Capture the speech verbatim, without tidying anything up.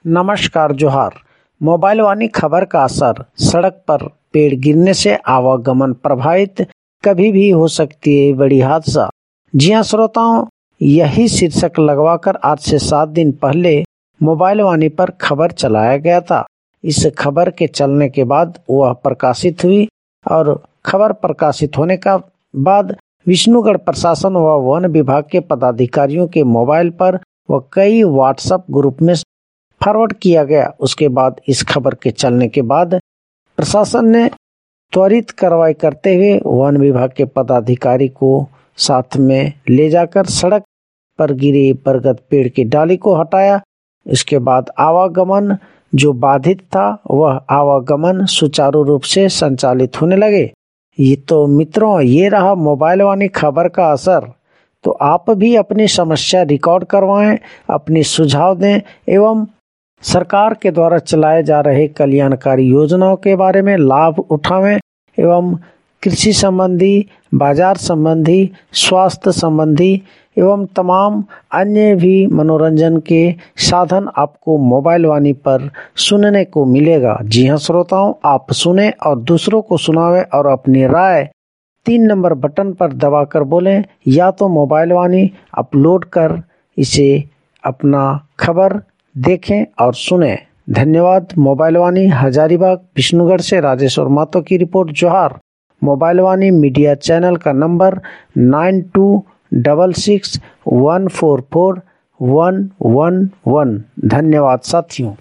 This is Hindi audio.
नमस्कार जोहार। मोबाइल वानी खबर का असर सड़क पर पेड़ गिरने से आवागमन प्रभावित कभी भी हो सकती है बड़ी हादसा। जी हाँ श्रोताओं, यही शीर्षक लगवाकर आज से सात दिन पहले मोबाइल वानी पर खबर चलाया गया था। इस खबर के चलने के बाद वह प्रकाशित हुई और खबर प्रकाशित होने का बाद विष्णुगढ़ प्रशासन व वन विभाग के पदाधिकारियों के मोबाइल पर व कई व्हाट्सएप ग्रुप में फॉरवर्ड किया गया। उसके बाद इस खबर के चलने के बाद प्रशासन ने त्वरित कार्रवाई करते हुए वन विभाग के पदाधिकारी को साथ में ले जाकर सड़क पर गिरे बरगद पेड़ की डाली को हटाया। इसके बाद आवागमन जो बाधित था वह आवागमन सुचारू रूप से संचालित होने लगे। ये तो मित्रों, ये रहा मोबाइल वानी खबर का असर। तो आप भी अपनी समस्या रिकॉर्ड करवाएं, अपनी सुझाव दें एवं सरकार के द्वारा चलाए जा रहे कल्याणकारी योजनाओं के बारे में लाभ उठावें एवं कृषि संबंधी, बाजार संबंधी, स्वास्थ्य संबंधी एवं तमाम अन्य भी मनोरंजन के साधन आपको मोबाइल वानी पर सुनने को मिलेगा। जी हाँ श्रोताओं, आप सुने और दूसरों को सुनावें और अपनी राय तीन नंबर बटन पर दबाकर बोलें, या तो मोबाइल वानी अपलोड कर इसे अपना खबर देखें और सुने। धन्यवाद। मोबाइल वानी हजारीबाग विष्णुगढ़ से राजेश्वर मातो की रिपोर्ट। जोहार। मोबाइल वानी मीडिया चैनल का number nine two double six one four four one one one. धन्यवाद साथियों।